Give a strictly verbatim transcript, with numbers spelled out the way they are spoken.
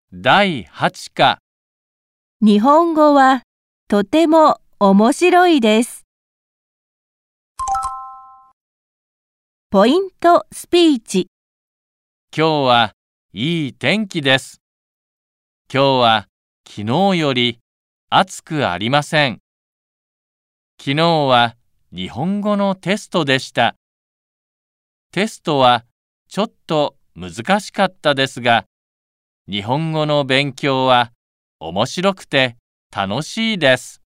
だいはち課。 日本語はとても面白いです。ポイントスピーチ。 今日はいい天気です。今日は昨日より暑くありません。昨日は日本語のテストでした。テストはちょっと難しかったですが、日本語の勉強は面白くて楽しいです。